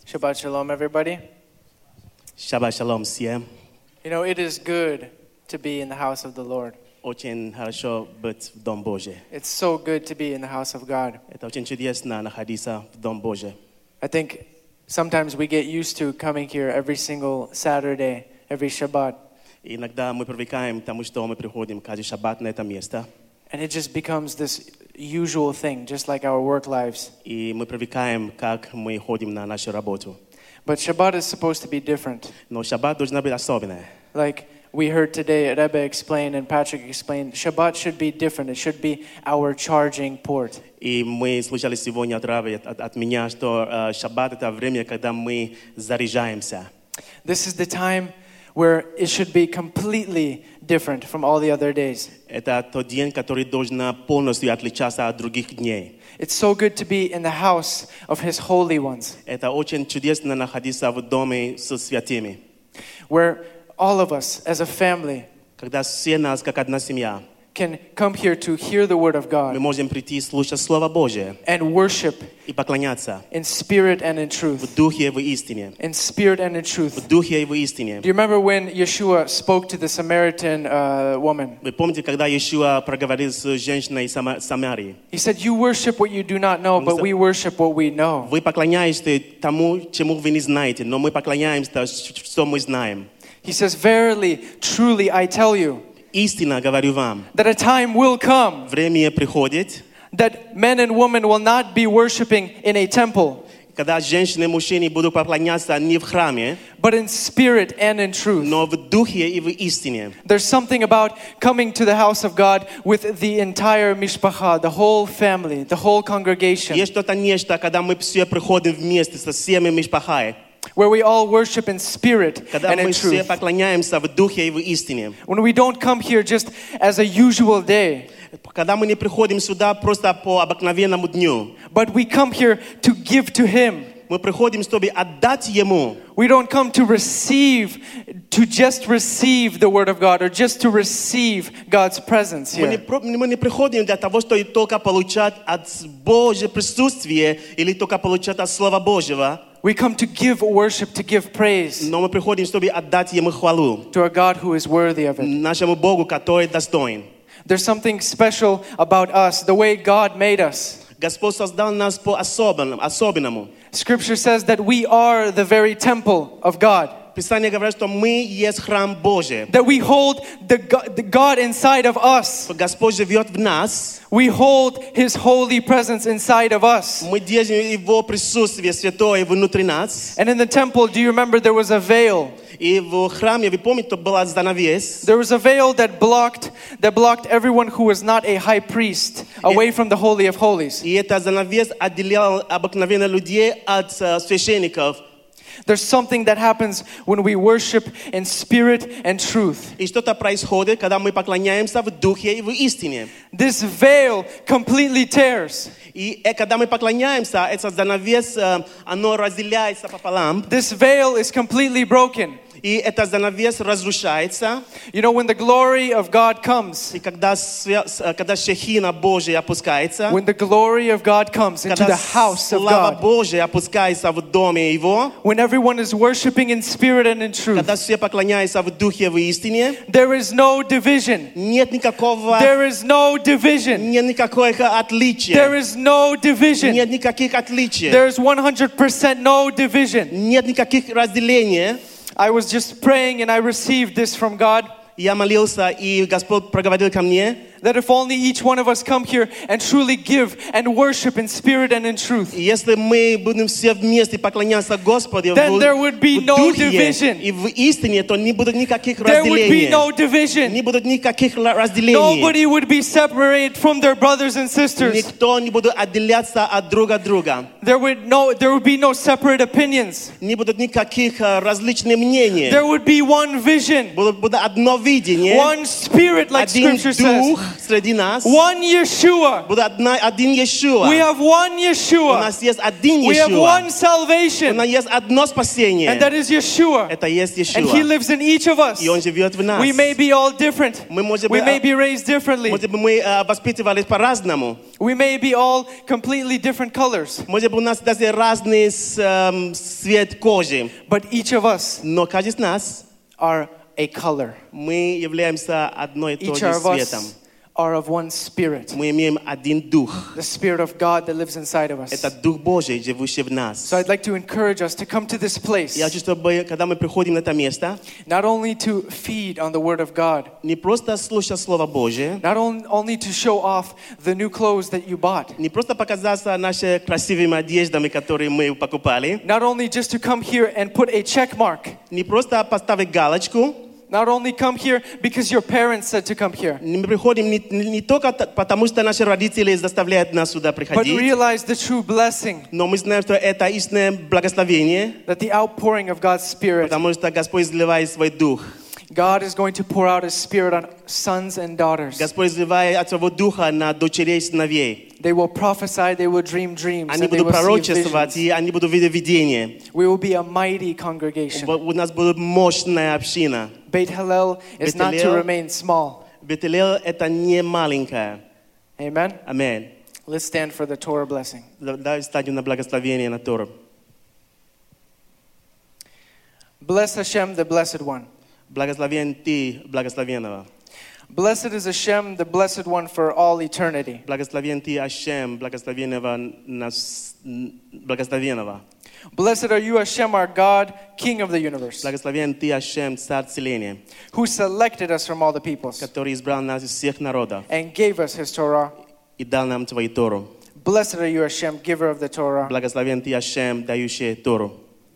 Shabbat Shalom, everybody. Shabbat Shalom всем. You know, it is good to be in the house of the Lord. Очень хорошо быть в Дом Божий. It's so good to be in the house of God. Это очень чудесно находиться в Дом Божий. I think sometimes we get used to coming here every single Saturday, every Shabbat. Иногда мы привыкаем к тому, что мы приходим каждый шаббат на это место. And it just becomes this usual thing, just like our work lives. И мы привыкаем, как мы ходим на нашу работу. But Shabbat is supposed to be different. Но шаббат должна быть особенная. Like we heard today, Rebbe explained and Patrick explained, Shabbat should be different. It should be our charging port. И мы слышали сегодня от Равы, от меня, что шаббат это время, когда мы заряжаемся. This is the time where it should be completely different from all the other days. Это тот день, который должен полностью отличаться от других дней. It's so good to be in the house of His holy ones, Это очень чудесно находиться в доме со святыми. where all of us as a family Когда все нас, как одна семья, can come here to hear the Word of мы God можем прийти слушать Слово Божие and worship и поклоняться in spirit and in в truth. духе и в истине. In spirit and in truth. В духе и в истине. Do you remember when Yeshua spoke to the Samaritan woman? Вы помните, когда Иешуа проговорил с женщиной из Самарии? He said, "You worship what you do not know, but we worship what we know." Вы поклоняетесь тому, чему вы не знаете, но мы поклоняемся, что мы знаем. He says, "Verily, truly, I tell you, Истинно говорю вам, that a time will come время приходит, that men and women will not be worshiping in a temple, когда женщины и мужчины будут поклоняться не в храме, but in spirit and in truth." но в духе и в истине. There's something about coming to the house of God with the entire mishpacha, the whole family, the whole congregation, Есть что-то нечто, когда мы все приходим вместе со всеми мишпахой, where we all worship in spirit когда and in мы все truth. поклоняемся в духе и в истине. When we don't come here just as a usual day, Когда мы не приходим сюда просто по обыкновенному дню, but we come here to give to Him. мы приходим, чтобы отдать Ему. We don't come to receive, to just receive the Word of God or just to receive God's presence Мы here. не приходим для того, чтобы только получать от Божьего присутствия или только получать от Слова Божьего, We come to give worship, to give praise но мы приходим, чтобы отдать Ему хвалу, to our God who is worthy of it. нашему Богу, который достоин. There's something special about us, the way God made us. Господь создал нас по-особенному. Scripture says that we are the very temple of God, Писание говорит, что мы есть храм Божий. that we hold the God inside of us. Господь живет в нас. We hold His holy presence inside of us. Мы держим Его присутствие святое внутри нас. And in the temple, do you remember there was a veil? И в храме, вы помните, была занавес. There was a veil that blocked everyone who was not a high priest away from the Holy of Holies. И эта занавес отделял обыкновенных людей от священников. There's something that happens when we worship in spirit and truth. И что-то происходит, когда мы поклоняемся в духе и в истине. This veil completely tears. И когда мы поклоняемся, этот занавес, оно разделяется пополам. This veil is completely broken. И этот занавес разрушается. You know, when the glory of God comes, И когда шехина Божия опускается, when the glory of God comes into когда the house of слава God, Божия опускается в доме Его, when everyone is worshiping in spirit and in truth, когда все поклоняются в духе и в истине, there is no division. нет никакого, There is no division. нет никакого отличия. There is no division. Нет никаких отличий. There is 100% no division. Нет никаких разделений. I was just praying and I received this from God, Я молился, и Господь проговорил ко мне, that if only each one of us come here and truly give and worship in spirit and in truth, если мы будем все вместе поклоняться Господу then there would be в no духе division. и в истине, то не будет никаких There would be разделений. no division. Не будет никаких разделений. Nobody would be separated from their brothers and sisters. Никто не будет отделяться от друга друга. There would be no separate opinions. Не будет никаких различных мнений. There would be one vision, Будет одно видение, one spirit, like один Scripture says. дух, среди нас. One Yeshua. Будет один Иешуа. We have one У Yeshua. нас есть один We have Иешуа. one У salvation. нас есть одно спасение. And that is Yeshua. Это есть And He Иешуа. lives in each of us. И Он живет в нас. We may be all different. Мы, может We быть, may be raised differently. может быть, мы воспитывались по-разному. We may be all completely different colors. Может быть, у нас даже разный цвет кожи. But each of us Но каждый из нас, are a color. мы являемся одной и той Each же of цветом. us are of one spirit. Мы имеем один дух. The Spirit of God that lives inside of us. Это Дух Божий, живущий в нас. So I'd like to encourage us to come to this place, Я хочу, чтобы, когда мы приходим на это место, not only to feed on the Word of God, не просто слушать Слово Божие, not only to show off the new clothes that you bought, не просто показаться нашими красивыми одеждами, которые мы покупали, not only just to come here and put a check mark, не просто поставить галочку, not only come here because your parents said to come here, мы приходим не только потому, что наши родители заставляют нас сюда but приходить, realize the true blessing но мы знаем, что это истинное благословение, that the outpouring of God's Spirit, потому что Господь изливает свой Дух. God is going to pour out His Spirit on sons and daughters. Господь изливает от своего Духа на дочерей и сыновей. They will prophesy, they will dream dreams, Они and they будут will see пророчествовать, visions. и они будут видеть видения. We will be a mighty congregation. У нас будет мощная община. Beit Hallel is not to Hallel. remain small. Бетелел — это не маленькая. Amen? Аминь. Let's stand for the Torah blessing. Давай встанем на благословение на Тору. Bless Hashem, the Blessed One. Благословен Ты, благословенного. Blessed is Hashem, the Blessed One for all eternity. Благословен Ты, Ашем, благословенного. Blessed are you, Hashem, our God, King of the universe, Благословен Ты, Ашем, Царь Вселенной, who selected us from all the peoples который избрал нас из всех народов and gave us His Torah. и дал нам Твою Тору. Blessed are you, Hashem, giver of the Torah. Благословен Ты, Ашем, дающий Тору.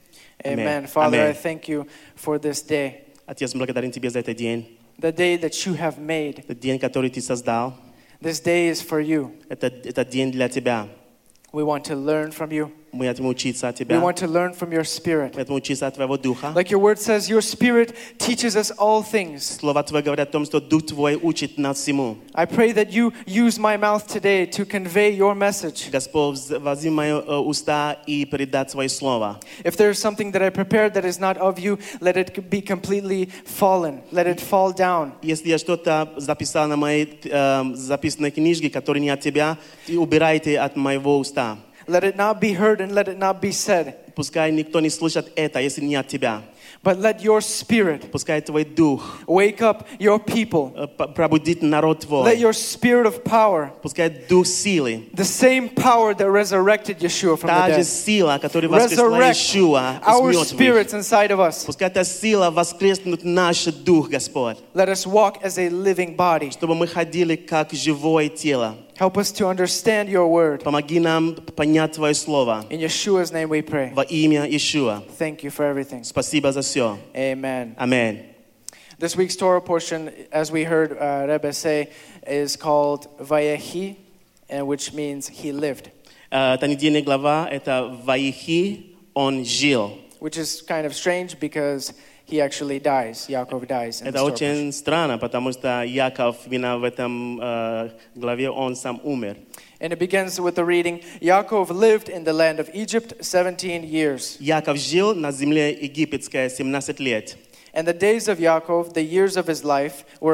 Amen. Amen. Father, Amen. I thank you for this day, Отец, мы благодарим Тебя за этот день. the day that you have made. Этот день, который Ты создал. This day is for you. Это день для Тебя. We want to learn from you. Мы хотим учиться от We Тебя. want to learn from your Spirit. Мы хотим учиться от Твоего Духа. Like your word says, your Spirit teaches us all things. Слова Твои говорят о том, что Дух Твой учит нас всему. I pray that you use my mouth today to convey your message. Господь, возьми мои уста и передать Твое Слово. If there is something that I prepared that is not of you, let it be completely fallen. Let it fall down. Если я что-то записал на моей записанной книжке, которая не от Тебя, Ты убирайте от моего уста. Let it not be heard and let it not be said. Пускай никто не слышит это, если не от Тебя. But let your Spirit Пускай Твой Дух wake up your people. пробудит народ Let Твой. your Spirit of power, Пускай Дух силы, the same power that resurrected Yeshua from та the же dead, сила, которая воскресла resurrect Иешуа из our мертвых. spirits inside of us. Пускай эта сила воскреснет наш дух, Господь, Let us walk as a living body. чтобы мы ходили как живое тело. Help us to understand your word. Помоги нам понять Твое Слово. In Yeshua's name we pray. Во имя Иешуа. Thank you for everything. Спасибо за все. Amen. Аминь. This week's Torah portion, as we heard Rebbe say, is called Vayehi, which means he lived, Эта недельная глава — это Ваихи, он жил. which is kind of strange because he actually dies. Yaakov dies. In Это this Torah portion. очень странно, потому что Яков, именно в этом главе, он сам умер. And it begins with the reading, Yaakov lived in the land of Egypt 17 years. Яков жил на земле египетской 17 лет. And the days of Yaakov, the years of his life, were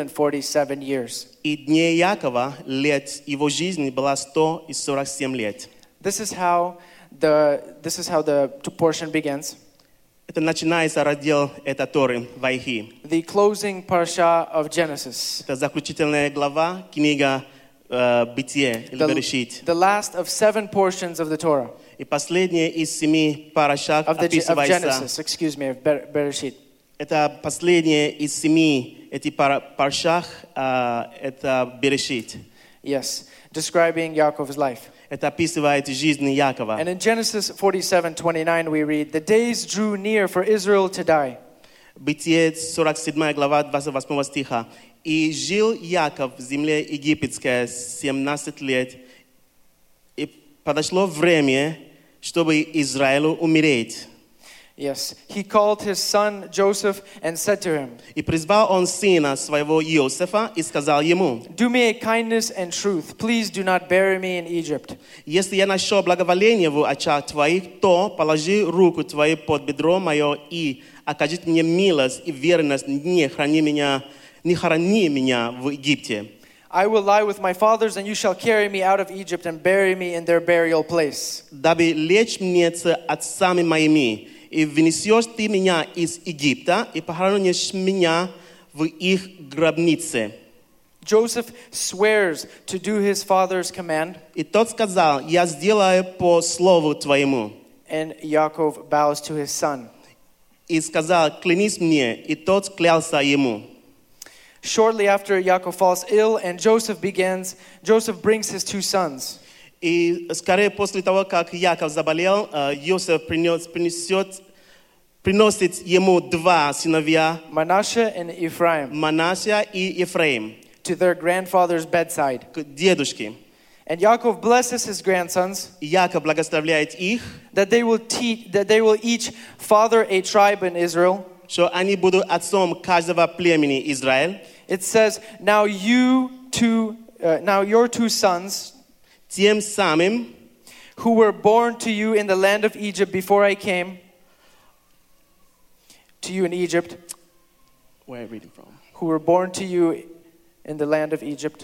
147 years. И дней Якова, лет его жизни, было 147 лет. This is how the portion begins. Это начинается раздел этой Торы, Ваихи. The closing parsha of Genesis. Это заключительная глава, книга Бытие, или Берешит. The last of 7 portions of the Torah. И последняя из 7 парашах Of описывается. Genesis, excuse me, of Bereshit. Это последняя из 7 этих парашах, это Берешит. Yes, describing Yaakov's life. Это описывает жизнь Якова. And in Genesis 47:29 we read, "The days drew near for Israel to die. Бытие, 47 глава, 28 стиха. «И жил Яков в земле египетской 17 лет, и подошло время, чтобы Израилю умереть». Yes. He called his son Joseph and said to him, И призвал он сына своего Иосифа и сказал ему: "Do me a kindness and truth. Please do not bury me in Egypt. если я нашел благоволение в очах твоих, то положи руку твою под бедро мое и окажи мне милость и верность, не храни меня в Египте. I will lie with my fathers, and you shall carry me out of Egypt and bury me in their burial place." Дабы лечь мне с отцами моими, и вынесешь ты меня из Египта, и похоронишь меня в их гробнице. Joseph swears to do his father's command, И тот сказал: я сделаю по слову твоему. and Yaakov bows to his son. И сказал: клянись мне. И тот клялся ему. Shortly after, Yaakov falls ill, and Joseph brings his two sons. И скорее после того, как Яков заболел, Иосиф приносит ему два сыновья, Manasseh and Ephraim, Манасия и Ефраим, to their grandfather's bedside. к дедушке. And Yaakov blesses his grandsons И Яков благословляет их, that they will each father a tribe in Israel. что они будут отцом каждого племени Израиль. It says, now your two sons, Тем самым, who were born to you in the land of Egypt before I came to you in Egypt, where are you reading from? who were born to you in the land of Egypt.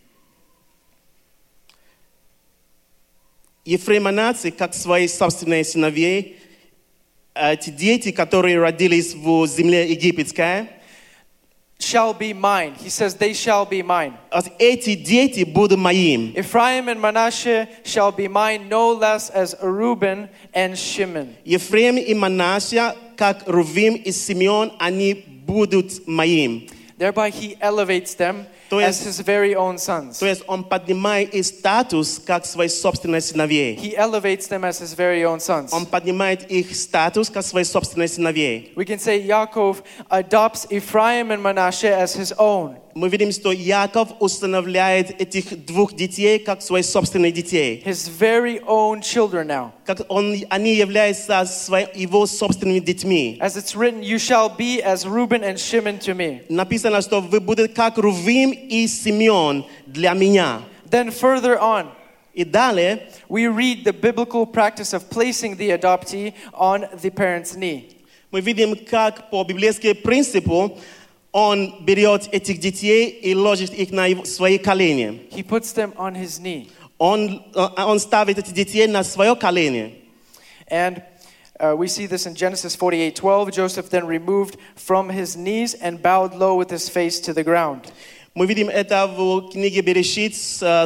Ефрем и Манасия, как свои собственные сыновья, эти дети, которые родились в земле египетской, Shall be mine. He says, they shall be mine. эти дети будут моим. Ephraim and Manasseh shall be mine no less as Reuben and Shimon. Ефрем и Манасия, как Рувим и Симеон, они будут моим. Thereby he elevates them То as есть- his very own sons. То есть он поднимает их статус, как свои собственные сыновья. He elevates them as his very own sons. Он поднимает их статус, как свои собственные сыновья. We can say Yaakov adopts Ephraim and Manasseh as his own. Мы видим, что Яков устанавливает этих двух детей, как свои собственные детей. His very own children now. Как они являются его собственными детьми. As it's written, you shall be as Reuben and Shimon to me. Написано, что вы будете как Рувим и Симеон для меня. Then further on, И далее we read the biblical practice of placing the adoptee on the parent's knee. мы видим, как по библейскому принципу он берет этих детей и ложит их на свои колени. He puts them on his knee. Он ставит этих детей на свое колени. And we see this in Genesis 48:12. Joseph then removed from his knees and bowed low with his face to the ground. Мы видим это в книге Берешит,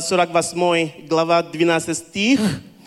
48 глава, 12 стих.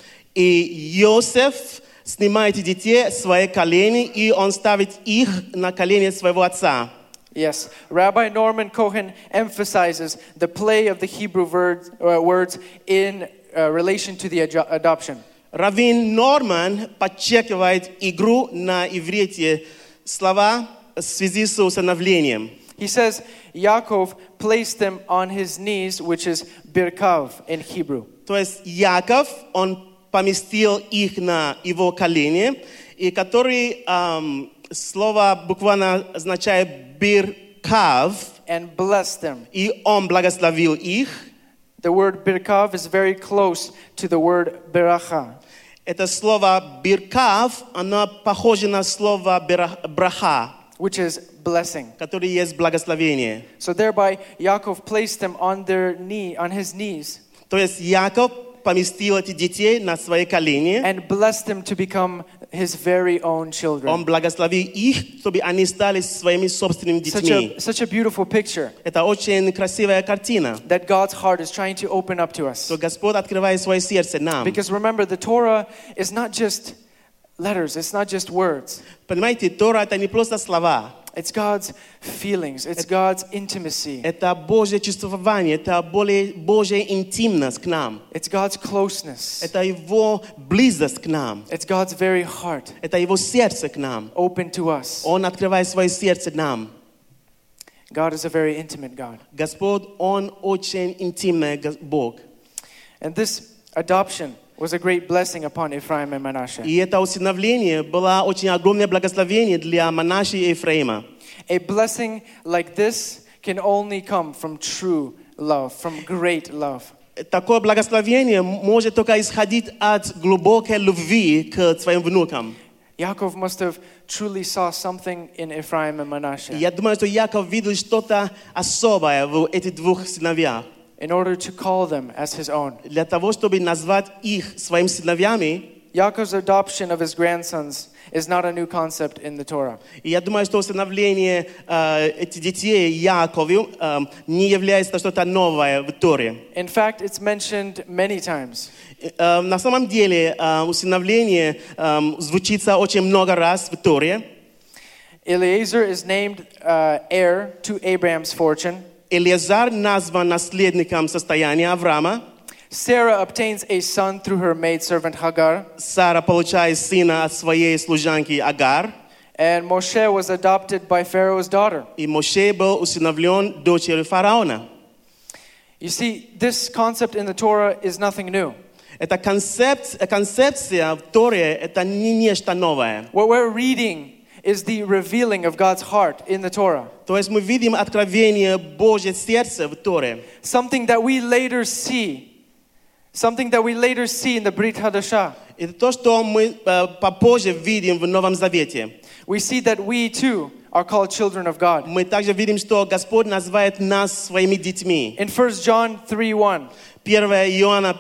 И Иосиф снимает детей с своих коленей, и он ставит их на колени своего отца. Yes, Rabbi Norman Cohen emphasizes the play of the Hebrew words in relation to the adoption. Раввин Норман подчеркивает игру на иврите слова в связи с усыновлением. He says Yaakov placed them on his knees, which is birkav in Hebrew. То есть Яков, он поместил их на его колени, и который слово буквально означает биркав, And blessed them. и он благословил их. The word birkav is very close to the word beracha. Это слово биркав, оно похоже на слово браха, Which is blessing. которое есть благословение. So thereby Yaakov placed them on his knees То есть Яков поместил этих детей на свои колени. and blessed them to become his very own children. Он благословил их, чтобы они стали своими собственными детьми. Such a beautiful picture Это очень красивая картина. that God's heart is trying to open up to us. Что Господь открывает свое сердце нам. Because remember, the Torah is not just letters, it's not just words. Понимаете, Тора это не просто слова. It's God's feelings, it's God's intimacy, Это Божье чувствование, это Божья интимность к нам. it's God's closeness, Это Его близость к нам. it's God's very heart Это Его сердце к нам. open to us. Он открывает свое сердце нам. God is a very intimate God. Господь, Он очень интимный Бог. And this adoption was a great blessing upon Ephraim and Manasseh. И это усыновление было очень огромное благословение для Манаши и Ефраима. A blessing like this can only come from true love, from great love. Такое благословение может только исходить от глубокой любви к своим внукам. Yaakov must have truly saw something in Ephraim and Manasseh Я думаю, что Яков видел что-то особое в этих двух сыновьях. in order to call them as his own. Для того, чтобы назвать их своими сыновьями, Yaakov's adoption of his grandsons is not a new concept in the Torah. и я думаю, что усыновление этих детей Якову не является что-то новое в Торе. In fact, it's mentioned many times. На самом деле усыновление звучится очень много раз в Торе. Eliezer is named heir to Abraham's fortune. Элиазар назван наследником состояния Авраама. Sarah obtains a son through her maidservant Hagar. Сара получает сына от своей служанки Агар. And Moshe was adopted by Pharaoh's daughter. И Моше был усыновлен дочерью фараона. You see, this concept in the Torah is nothing new. Эта концепция в Торе — это не нечто новое. What we're reading is the revealing of God's heart in the Torah. То есть мы видим откровение Божьего сердца в Торе. Something that we later see in the Brit Hadashah. Это то, что мы попозже видим в Новом Завете. We see that we too are called children of God. Мы также видим, что Господь называет нас своими детьми. In 1 John 3:1, 1 Иоанна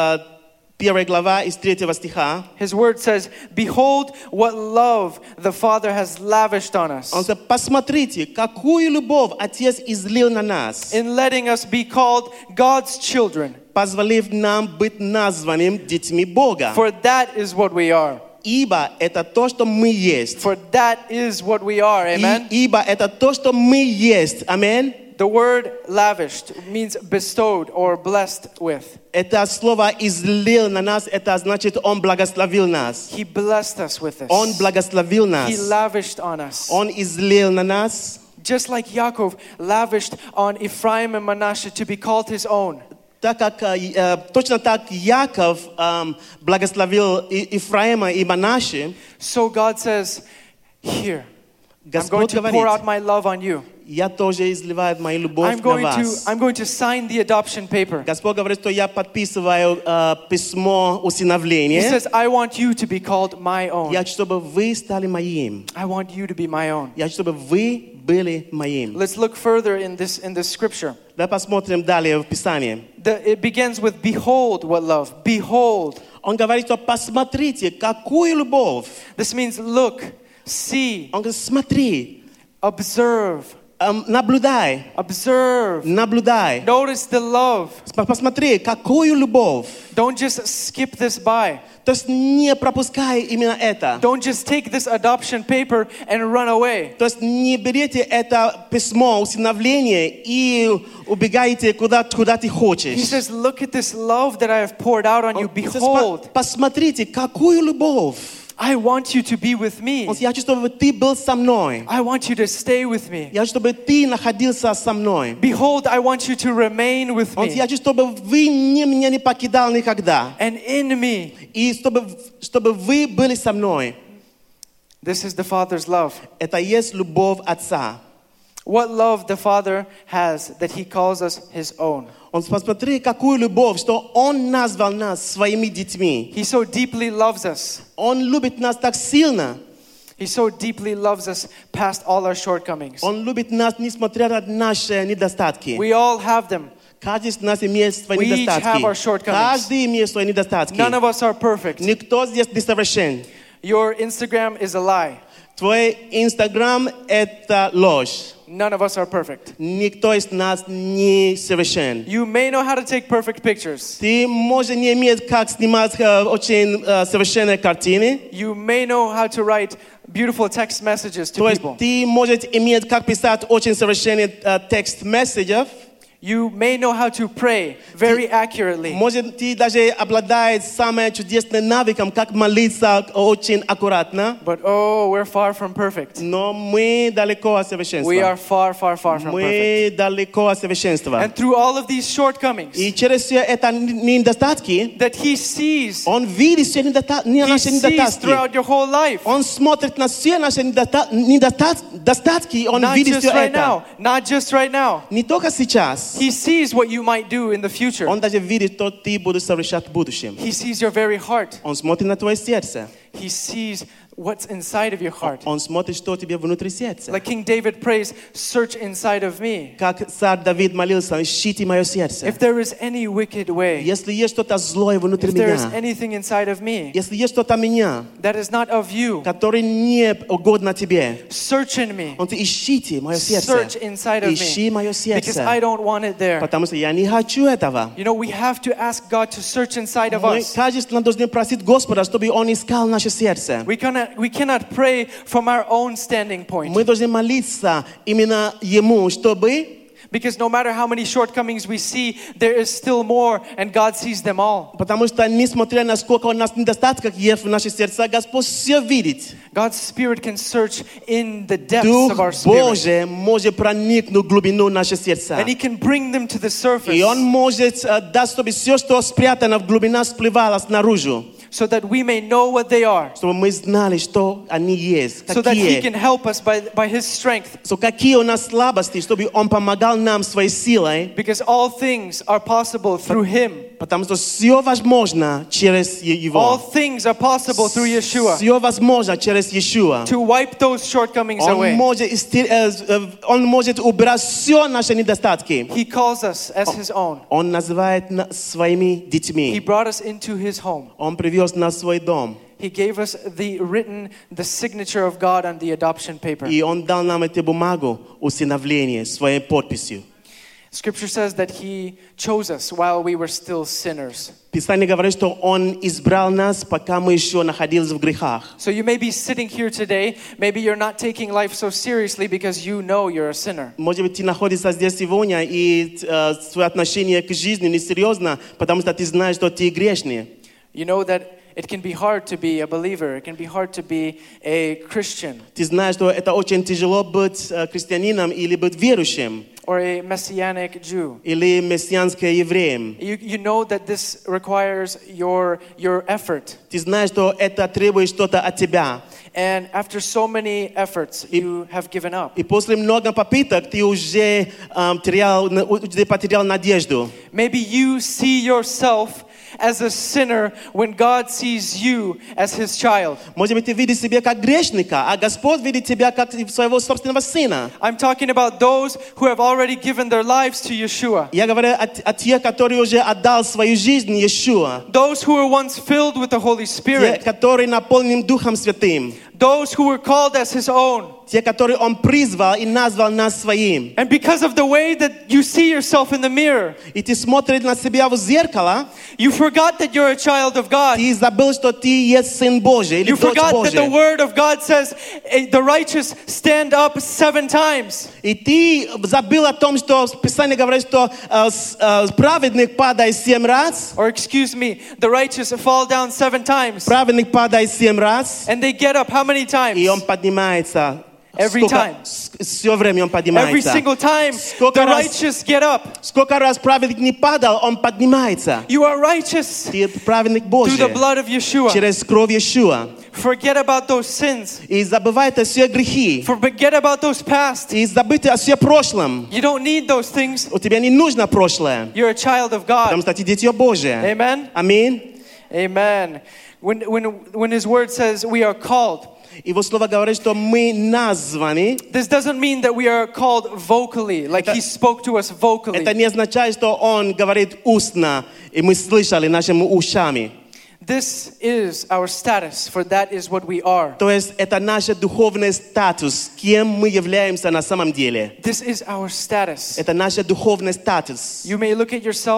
1 глава из 3 стиха. his word says, "Behold what love the Father has lavished on us, Он говорит: посмотрите, какую любовь Отец излил на нас, in letting us be called God's children. позволив нам быть названным детьми Бога. For that is what we are. Ибо это то, что мы есть. For that is what we are." Amen. Ибо это то, что мы есть. Аминь. The word lavished means bestowed or blessed with. Это слово «излил» на нас, это значит, Он благословил нас. He blessed us with this. Он благословил нас. He lavished on us. Он излил на нас. Just like Yaakov lavished on Ephraim and Manasseh to be called his own. Так как, точно так Яков благословил Ефраима и Манаше, So God says, here, I'm going Господь to pour говорит: out my love on you. я тоже изливаю мою любовь I'm на вас. going to sign the adoption paper. Господь говорит, что я подписываю письмо He усыновления. says, I want you to be called my own. Я хочу, чтобы вы стали моим. I want you to be my own. Я хочу, чтобы вы были моим. Let's look further in this scripture. Давай посмотрим далее в Писании. It begins with behold what love. Behold. Он говорит, что посмотрите, какую любовь. This means look, see, Он говорит: смотри, observe, наблюдай, observe. наблюдай. Notice the love. Посмотри, какую любовь. Don't just skip this by. То есть не пропускай именно это. Don't just take this adoption paper and run away. То есть не берите это письмо усыновления и убегайте куда ты He хочешь. says, look at this love that I have poured out on you. Behold, Посмотрите, какую любовь. I want you to be with me. Я хочу, чтобы ты был со мной. I want you to stay with me. Я хочу, чтобы ты находился со мной. Behold, I want you to remain with me. Я хочу, чтобы вы меня не покидал никогда. And in me. И чтобы вы были со мной. This is the Father's love. Это есть любовь Отца. What love the Father has that He calls us His own. Он посмотри, какую любовь, что Он назвал нас своими детьми. He so deeply loves us. Он любит нас так сильно. He so deeply loves us past all our shortcomings. Он любит нас, несмотря на наши недостатки. We all have them. Каждый из нас имеет свои We each have our недостатки. shortcomings. Каждый имеет свои недостатки. None of us are perfect. Никто здесь не совершен. Your Instagram is a lie. Твой Инстаграм — это ложь. None of us are perfect. Никто из нас не совершен. You may know how to take perfect pictures. Ты, может, не иметь как снимать очень совершенные картины. You may know how to write beautiful text messages to То есть people. ты, может, иметь как писать очень совершенный текст месседжев. You may know how to pray very accurately. Может, ты даже обладаешь самым чудесным навыком, как молиться очень аккуратно. But oh, we're far from perfect. Но мы далеко от We совершенства. are far, far, far from perfect. Мы далеко от совершенства. And through all of these shortcomings И через все это недостатки, that He sees, Он видит все He наши sees недостатки. throughout your whole life. Он смотрит на все наши недостатки, и Он Not видит just все right это. now. Not just right now. Не только сейчас. He sees what you might do in the future. Он даже видит, что ты будешь совершать в будущем. He sees your very heart. Он смотрит на твое сердце. He sees what's inside of your heart. Он смотрит, что у тебя внутри сердца. Like King David prays, search inside of me. Как царь Давид молился, ищите мое сердце. If there is any wicked way, Если есть что-то злое внутри if there is меня, anything inside of me если есть что-то меня, that is not of you, которое не угодно тебе, search in me. он говорит, ищите мое сердце. Search inside of Ищи me. мое Because сердце. I don't want it there. Потому что я не хочу этого. You know, we have to ask God to search inside of Мы us. качественно должны просить Господа, чтобы Он искал наше сердце. We cannot pray from our own standing point. Мы должны молиться именно Ему, чтобы... Because no matter how many shortcomings we see, there is still more, and God sees them all. Потому что, несмотря на сколько у нас недостатков есть в наших сердцах, Господь все видит. God's Spirit can search in the depths Дух of our spirit. Божий может проникнуть в глубину нашего сердца. And He can bring them to the surface И Он может дать, чтобы все, что спрятано в глубинах, всплывало снаружи. so that we may know what they are. Чтобы мы знали, что они есть. So that He Какие. can help us by His strength. Какие у нас слабости, чтобы Он помогал нам своей силой. Because all things are possible through Him. Потому что все возможно через All Его. things are possible through Yeshua. Все возможно через Иешуа. To wipe those shortcomings Он away. может убрать все наши недостатки. He calls us as His own. Он называет нас своими He детьми. brought us into His home. Он привез нас в свой дом. He gave us the signature of God on the adoption paper. И Он дал нам эту бумагу усыновления своей подписью. Scripture says that He chose us while we were still sinners. Писание говорит, что Он избрал нас, пока мы еще находились в грехах. So you may be sitting here today, maybe you're not taking life so seriously because you know you're a sinner. Может быть, ты находишься здесь сегодня, и свое отношение к жизни несерьезно, потому что ты знаешь, что ты грешный. You know that it can be hard to be a believer. It can be hard to be a Christian Ты знаешь, что это очень тяжело быть христианином или быть верующим, or a Messianic Jew. или мессианским евреем. You know that this requires your effort. Ты знаешь, что это требует что-то от тебя. And after so many efforts, you have given up. И после много попыток ты уже потерял надежду. Maybe you see yourself as a sinner when God sees you as His child. Может быть, ты видишь себя как грешника, а Господь видит тебя как своего собственного сына. I'm talking about those who have already given their lives to Yeshua. Я говорю о тех, которые уже отдал свою жизнь Иешуа. Those who were once filled with the Holy Те, Spirit. которые наполнены Духом Святым. Those who were called as His own. Те, которые Он призвал и назвал нас своим. And because of the way that you see yourself in the mirror, И ты смотришь на себя в зеркало, you forgot that you're a child of God. ты забыл, что ты есть Сын Божий или You Дочь forgot that the Божия. Word of God says the righteous stand up 7 times. И ты забыл о том, что Писание говорит, что праведник падает 7 раз, Or excuse me, the righteous fall down 7 times. праведник падает 7 раз, And they get up how many times? и он поднимается. Every time. Все время он Every поднимается. single time Сколько the раз- righteous get up. Сколько раз праведник не падал, он поднимается. You are righteous Ты праведник through Божий the blood of Yeshua. через кровь Иешуа. Forget about those sins. И забывай все грехи. Forget about those past. И забыть о всем прошлом. You don't need those things. У тебя не нужно прошлое, You're a child of потому God. что ты дитё Божие. Amen? Аминь. Amen. When His Word says we are called, Его слово говорит, что мы названы. this doesn't mean that we are called vocally, like He spoke to us vocally. Это не означает, что Он говорит устно, и мы слышали нашими ушами. This is our status, for that is what we are. То есть это наш духовный статус, кем мы являемся на самом деле. This is our status. Это наш духовный статус. You may look at yourself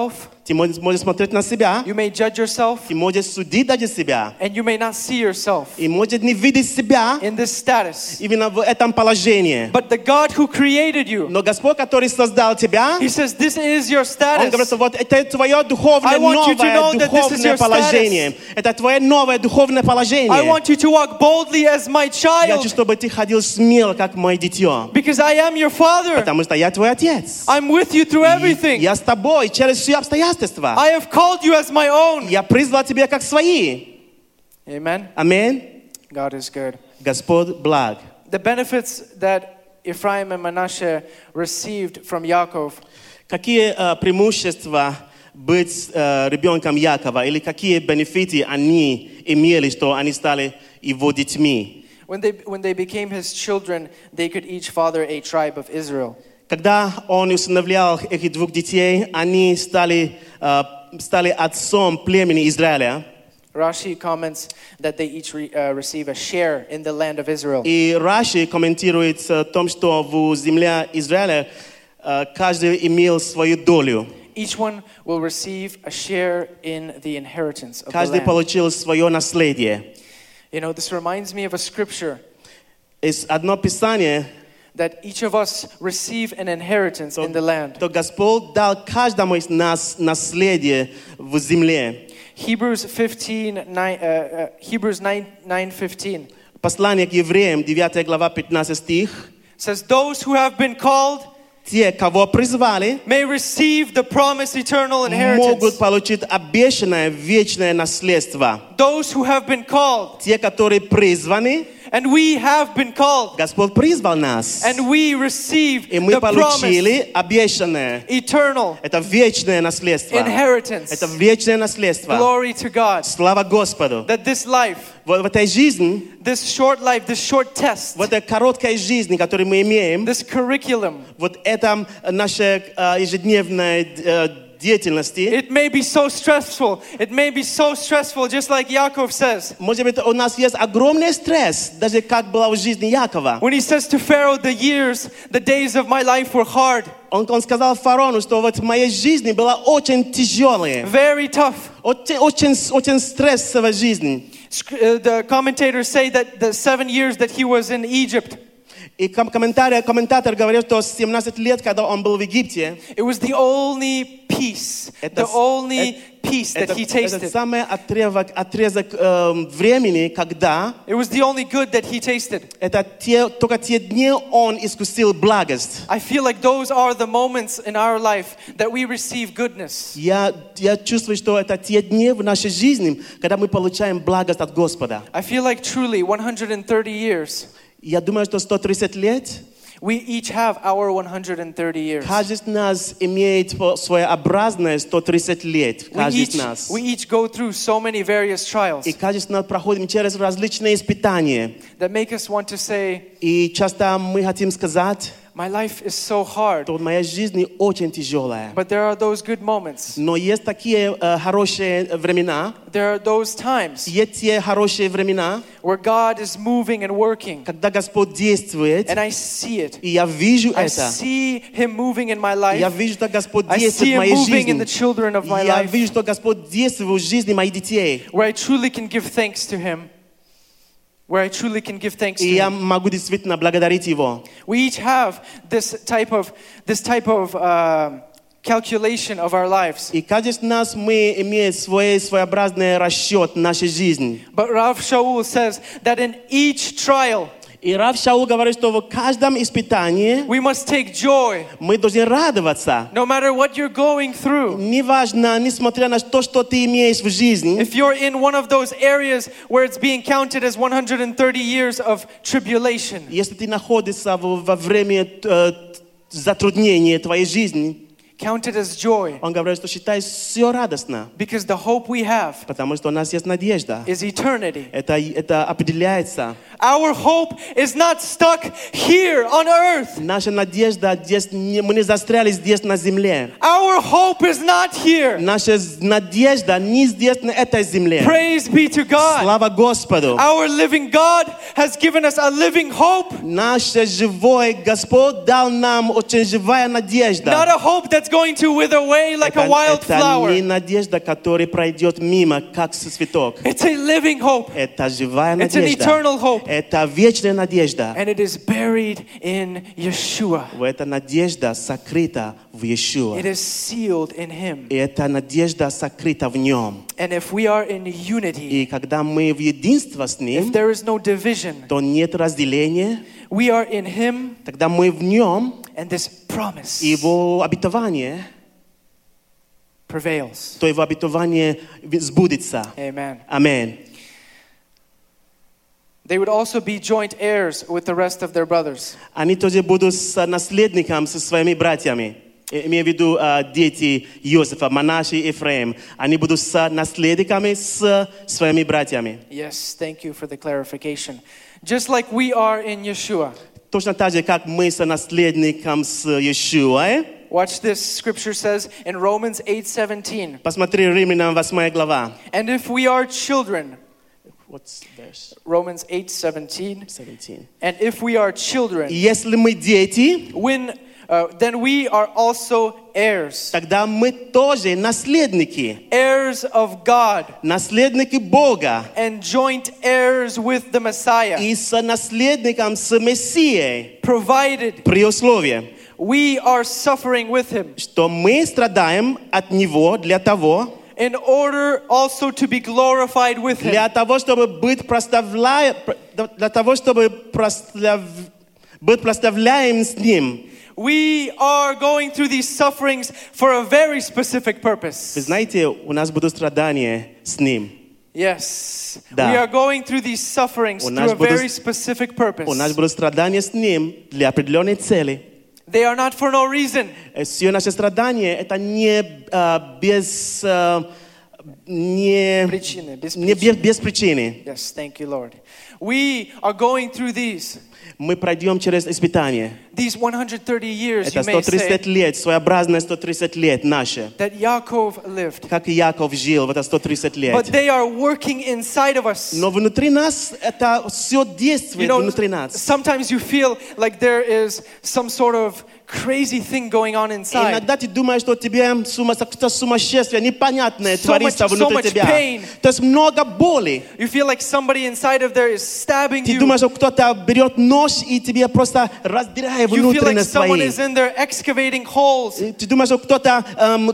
Ты можешь смотреть на себя. You may judge yourself, Ты можешь судить даже себя. and you may not see yourself И может не видеть себя in this status. именно в этом положении. But the God who created you, Но Господь, который создал тебя, He says, this is your Он говорит, status. что вот это твое духовное, I want you to know новое that this is your духовное положение. Это твое новое духовное I положение. want you to walk boldly as my Я хочу, child, чтобы ты ходил смело, как мое дитё. because I am your father. Потому что я твой отец. I'm with you through everything. Я с тобой через все обстоятельства. I have called you as my own. Я призвал тебя как свои. Amen. Аминь. God is good. Господь благ. The benefits that Ephraim and Manasseh received from Yaakov Какие преимущества быть ребенком Якова? Или какие бенефиты они имели, что они стали его детьми? when they became his children, they could each father a tribe of Israel. Когда он усыновлял этих двух детей, они стали отцом племени Израиля. Rashi comments that they each receive a share in the land of Israel. И Раши комментирует о том, что в земле Израиля каждый имел свою долю. Each one will receive a share in the inheritance of the Каждый land. получил свое наследие. You know, this reminds me of a scripture Есть одно писание, that each of us receive an inheritance in the land. что Господь дал каждому из нас наследие в земле. Hebrews 9:15 Послание к евреям, 9 глава, 15 стих. says, "Those who have been called Те, кого призвали, may receive the promised eternal inheritance." могут получить обещанное вечное наследство. Those who have been called, Те, которые призваны, and we have been called, Господь призвал нас. and we receive И мы the promised получили обещанное. eternal Это вечное наследство. inheritance. Это вечное наследство. Glory to God. Слава Господу. That this life, Вот в этой жизни, this short life, this short test, в этой короткой жизни, которую мы имеем, this curriculum, вот это наша ежедневная деятельности, it may be so stressful. It may be so stressful, just like Yaakov says. может быть, у нас есть огромный стресс, даже как было в жизни Якова. When he says to Pharaoh, the days of my life were hard, Он сказал фараону, что вот в моей жизни была очень тяжелая, very tough. очень стрессовая жизнь. The commentators say that the 7 years that he was in Egypt, И комментатор говорил, что 17 лет, когда он был в Египте, it was the only peace, the only peace that he это tasted. самый отрезок времени, когда It was the only good that he tasted. это только те дни он искусил благость. I feel like those are the moments in our life that we receive goodness. Я чувствую, что это те дни в нашей жизни, когда мы получаем благость от Господа. I feel like truly 130 years, Я думаю, что 130 лет we each have our 130 years. каждый из нас имеет своеобразное 130 лет. Каждый из нас. We each go through so many various trials И каждый из нас проходим через различные испытания. that make us want to say, И часто мы хотим сказать, my life is so hard. что моя жизнь очень тяжелая. But there are those good moments. Но есть такие хорошие времена, There are those times есть те хорошие времена, where God is moving and working, когда Господь действует, and I see it. и я вижу I это. see Him moving in my Я life. вижу, что Господь I see действует в Him моей moving in the жизни. children of my Я life, вижу, что Господь действует в жизни моих детей. where I truly can give thanks to Him. Where I truly can give thanks to И я Him. могу действительно благодарить Его. We each have this type of calculation of our lives. И каждый из нас мы имеем своеобразный расчет нашей жизни. But Rav Shaul says that in each trial, И Рав Шаул говорит, что в каждом испытании we must take joy, мы должны радоваться. no matter what you're going through. Неважно, несмотря на то, что ты имеешь в жизни, If you're in one of those areas where it's being counted as 130 years of tribulation, если ты находишься во время затруднения твоей жизни, count it as joy, он говорит, что считай все радостно, because the hope we have потому что у нас есть надежда. is eternity. Это определяется. Our hope is not stuck here on earth. Наша надежда здесь, мы не застряли здесь на земле. Our hope is not here. Наша надежда не здесь на этой земле. Praise be to God. Слава Господу. Our living God has given us a living hope, Наш живой Господь дал нам очень живая not надежда. a hope that's going to wither away like a Это wildflower. не надежда, которая пройдет мимо, как цветок. It's a living hope. Это живая It's an надежда. eternal hope. Это вечная надежда. And it is buried in Yeshua. Эта надежда сокрыта в Иешуа. It is sealed in Him. И эта надежда сокрыта в Нем. And if we are in unity, И когда мы в единстве с if Ним, there is no division, то нет разделения. we are in Him, Тогда мы в Нем, and this promise и Его обетование, prevails. то Его обетование сбудется. Amen. Аминь. They would also be joint heirs with the rest of their brothers. Они тоже будут наследниками со своими братьями. Имею в виду дети Иосифа, Манаше и Ефраим. Они будут наследниками с своими братьями. Yes, thank you for the clarification. Just like we are in Yeshua. Точно так же, как мы наследниками с Иешуа. Watch this. Scripture says in Romans 8:17. Посмотри, Римлянам 8 глава. And if we are children, What's verse Romans 8:17. 17? And if we are children, Если мы дети, then we are also heirs. тогда мы тоже наследники. Heirs of God Наследники Бога. and joint heirs with the Messiah. И наследником с Мессией. Provided При условии, we are suffering with Him. что мы страдаем от Него для того, In order also to be glorified with Him. для того, чтобы быть прославляем с Ним. We are going through these sufferings for a very specific Вы purpose. знаете, у нас будут страдания с Ним. Yes. Да. We are going through these sufferings У through нас a very specific purpose. У нас будут страдания с Ним для определенной цели. They are not for no reason. Все наши страдания это не без Причины, без причины. Yes, thank you, Lord. We are going through these Мы пройдем через испытания. These 130 years, Это you may 130 say, лет, своеобразное 130 лет наши. that Yaakov lived. Как Яков жил в это 130 лет. But they are working inside of us. Но внутри нас это все You действует know, внутри нас. sometimes you feel like there is some sort of crazy thing going on inside. Иногда ты думаешь, что тебе какое-то сумасшествие непонятное So творится much внутри тебя. pain. То есть много боли. You feel like somebody inside of there is stabbing Ты you. думаешь, что кто-то берет нож и тебе просто раздирает You feel like внутренность someone твои. is in there excavating holes. Ты думаешь, что кто-то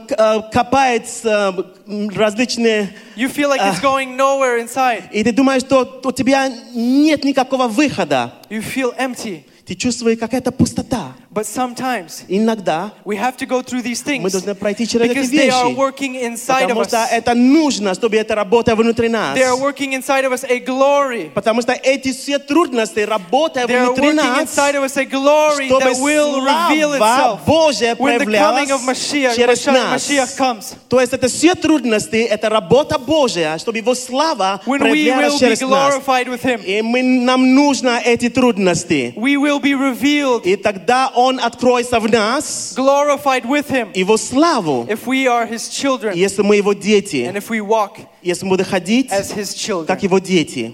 копает различные... You feel like it's going nowhere inside. И ты думаешь, что у тебя нет никакого выхода. You feel empty. Ты чувствуешь какая-то пустота. But sometimes Иногда we have to go through these мы things должны пройти через эти because they are вещи. working inside of Потому что us. это нужно, чтобы это работало внутри нас. They are working inside of us a glory. Потому что эти все трудности работают They are внутри working нас, inside of us a glory чтобы that will reveal слава itself Божья when the coming of проявлялась Mashiach, через нас. Mashiach comes. То есть это все трудности, это работа Божья, чтобы Его слава When we проявлялась will be через нас. glorified with Him. И нам нужно эти трудности. We will be revealed, И тогда Он откроется в нас, glorified with Him, Его славу, if we are His children если мы Его дети, and if we walk если мы будем ходить, as His children. как Его дети.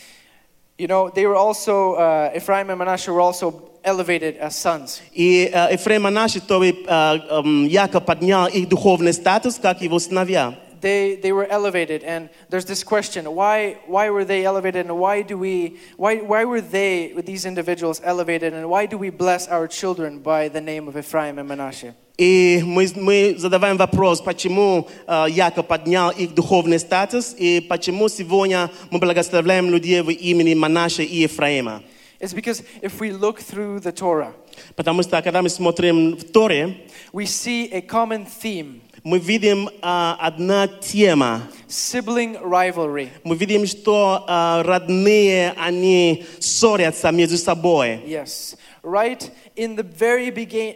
You know, they were also, Ephraim and Manasseh were also elevated as sons. И Ефрем и Манаше, то Яков поднял их духовный статус, как его сыновья. They were elevated, and there's this question: why were they elevated, and why were these individuals elevated, and why do we bless our children by the name of Ephraim and Manasseh? И мы задаваем вопрос, почему Яков поднял их духовный статус, и почему сегодня мы благословляем людей в имени Манаше и Ефраима. It's because if we look through the Torah, Потому что когда мы смотрим в Торе, we see a common theme: мы видим одна тема. sibling rivalry. Мы видим, что родные, они ссорятся между собой. Yes, right in the very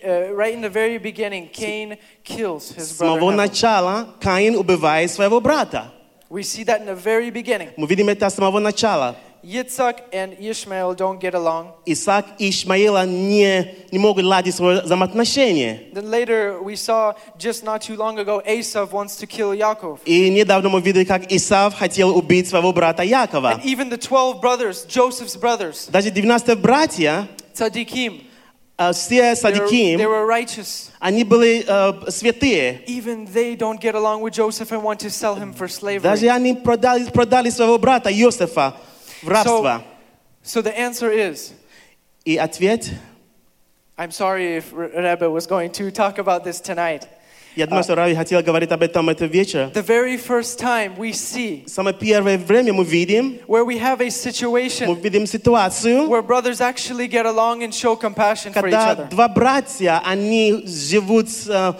beginning, Cain kills his С brother самого Abel. начала Каин убивает своего брата. We see that in the very beginning. Мы видим это с самого начала. Yitzhak and Ishmael don't get along. Исаак и Ишмаила не могут ладить свои взаимоотношения. Then later we saw just not too long ago Esav wants to kill Yaakov. И недавно мы видели, как Исав хотел убить своего брата Якова. And even the 12 brothers, Joseph's brothers, Даже 12 братья, Tzaddikim, все They садиким, were righteous. они были святые. Even they don't get along with Joseph and want to sell him for slavery. Даже они продали своего брата Иосифа в рабство. So the answer is, И ответ, I'm sorry if Rebbe was going to talk about this tonight. я думаю, что Рави хотел говорить об этом этот вечер. The very first time we see Самое первое время мы видим where we have a situation ситуацию, where brothers actually get along and show compassion for each когда other два братья, они живут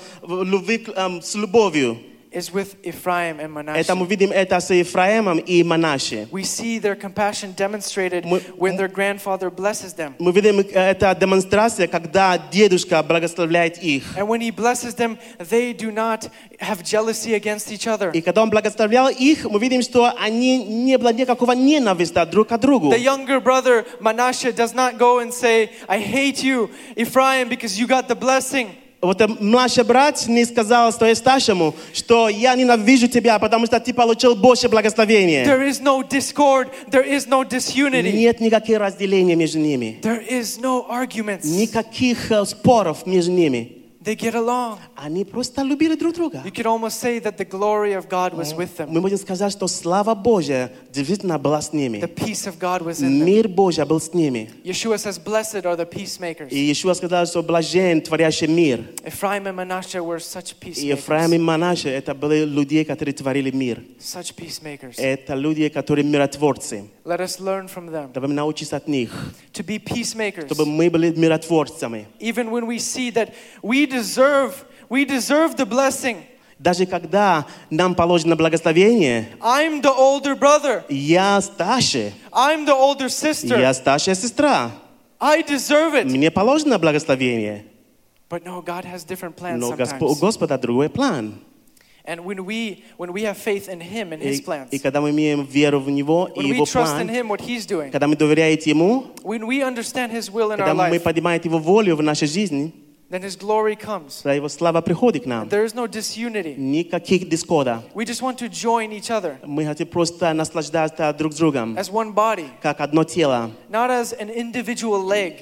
с любовью. is with Ephraim and Это мы Manasseh. видим это с Ефраимом и Манасе. We see their compassion demonstrated when their grandfather blesses them. Мы видим это демонстрация, когда дедушка благословляет их. And when he blesses them, they do not have jealousy against each other. И когда он благословлял их, мы видим, что они не было никакого ненависти друг к другу. The younger brother Manasseh does not go and say, I hate you, Ephraim, because you got the blessing. Вот младший брат не сказал своему старшему, что я ненавижу тебя, потому что ты получил больше благословения. There is no discord, there is no disunity, Нет никаких разделений между ними. there is no arguments. Никаких споров между ними. They get along. Они просто любили друг друга. You could almost say that the glory of God was with them. Мы можем сказать, что слава Божья действительно была с ними. The peace of God was in them. Мир Божий был с ними. Yeshua says, blessed are the peacemakers. И Иешуа сказал, что блажен творящий мир. Ephraim and Manasseh were such И Ефраим и peacemakers. Манаше это были люди, которые творили мир. Such peacemakers. Это люди, которые миротворцы. Let us learn from them Давай научиться от них, to be peacemakers. чтобы мы были миротворцами. Even when we see that we deserve the blessing. Даже когда нам положено благословение, I'm the older brother. я старше, I'm the older sister. я старшая сестра. I deserve it. Мне положено благословение. But no, God has different plans Но у sometimes. Господа другой план. And when we have faith in Him and His plans, И когда мы имеем веру в Него и when we Его trust in план, Him what He's doing, когда мы доверяем Ему, when we understand His will in когда our мы life, понимаем Его волю в нашей жизни, then His glory comes. тогда Его слава приходит к нам. There is no disunity. Никаких дискорда. We just want to join each other Мы хотим просто наслаждаться друг другом, as one body, как одно тело. not as an individual leg.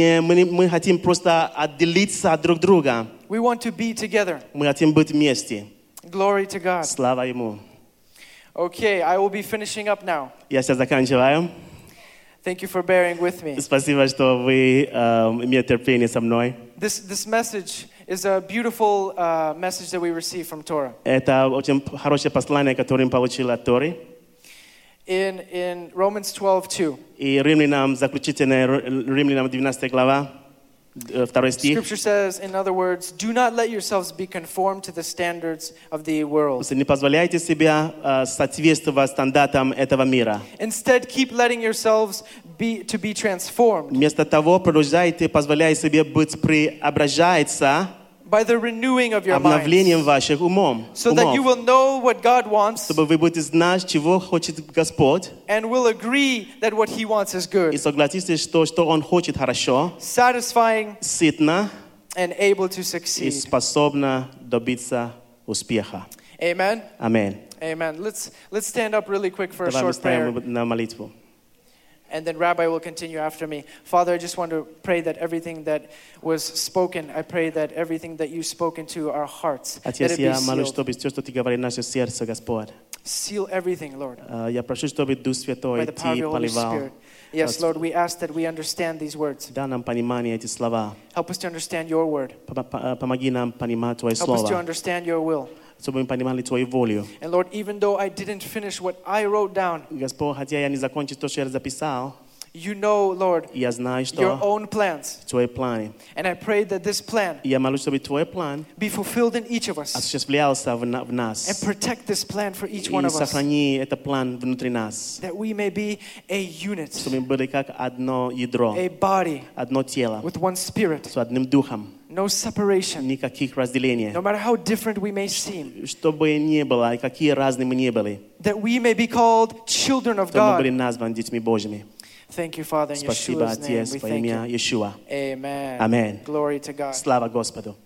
Мы хотим просто отделиться друг друга. We want to be together. Мы хотим быть вместе. Glory to God. Слава Ему. Okay, I will be finishing up now. Я сейчас заканчиваю. Thank you for bearing with me. Спасибо, что вы имеете терпение со мной. This message is a beautiful message that we receive from Torah. Это очень хорошее послание, которое мы получили от Торы. In Romans 12:2, И Римлянам, заключительная Римлянам 12 глава, 2 стих. Scripture says, in other words, do not let yourselves be conformed to the standards of the world. Не позволяйте себе соответствовать стандартам этого мира. Instead, keep letting yourselves be transformed Вместо того, продолжайте позволять себе быть преображаться by the renewing of your обновлением minds, ваших умов, so that you will know what God wants чтобы вы будете знать, чего хочет Господь, and will agree that what He wants is и good, согласитесь, что Он хочет хорошо, satisfying, сытно and able to и succeed. способно добиться успеха. Amen. Аминь. Amen. Let's stand up really quick for a Давай мы short prayer. ставим на молитву. And then Rabbi will continue after me. Father, I just want to pray that everything that was spoken, I pray that everything that you spoke into our hearts, that Отец, it be я молюсь, sealed. чтобы все, что Ты говоришь в наше сердце, Господь. Seal everything, Lord, Я прошу, чтобы Дух by Святой the power of Ты your Holy поливал. Spirit. Yes, Lord, we ask that we understand these words. Дай нам понимание эти слова. Help us to understand your word. Помоги нам понимать Твое Help us to Слово, understand your will. чтобы мы понимали Твою волю. And Lord, even though I didn't finish what I wrote down, Господь, хотя я не закончил то, что я записал, you know, Lord, я знаю, your что own plans. Твой план. And I pray that this plan И я молюсь, чтобы Твой план be fulfilled in each of us. осуществлялся в And нас. protect this plan for each one И of us. сохрани этот план внутри нас. That we may be a unit, Чтобы мы были как одно ядро, a body одно тело, with one spirit, с одним духом. no separation, Никаких разделений. no matter how different we may seem. Что бы ни было, и какие разные мы ни были, That we may be called children of чтобы мы были God. названы детьми Божьими. Thank you, Father, in Спасибо, Yeshua's name. Отец, We во thank имя you. Иешуа. Amen. Amen. Glory to God. Слава Господу.